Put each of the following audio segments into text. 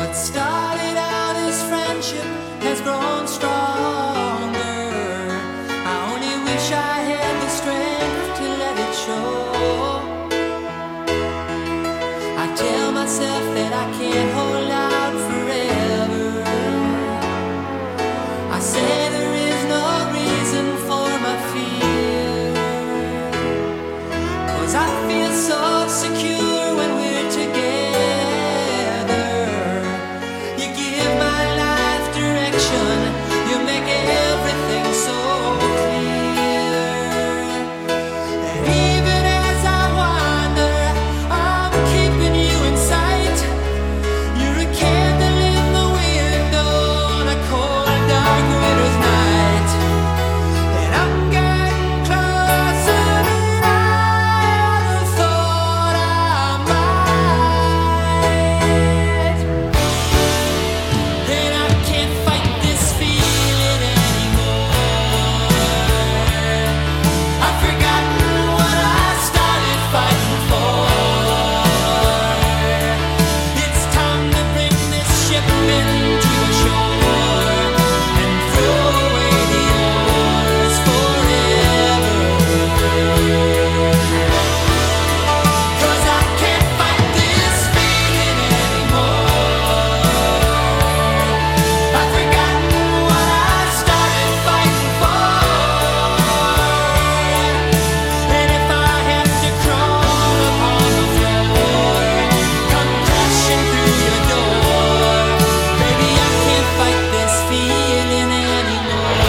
What started out as friendship has grown stronger. I only wish I had the strength to let it show. I tell myself that I can't hold out forever. I say there is no reason for my fear, 'cause I feel so secure when we're together. You give my life direction, you make everything so clear. And even as I wander, I'm keeping you in sight. You're a candle in the window on a cold, dark winter's night. And I'm getting closer than I ever thought I might. And I can't fight this feeling anymore. I've forgotten what I started fighting for. It's time to bring this ship into the shore and throw away the oars forever. 'Cause I can't fight this feeling anymore. I've forgotten what I started fighting for. And if I have to crawl upon the floor, come crashing through your door, baby, I can't fight this feeling anymore.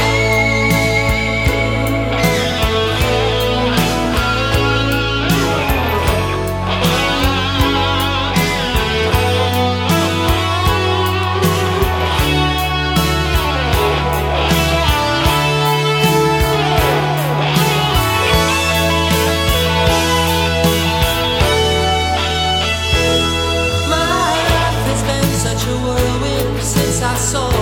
My life has been such a whirlwind since I saw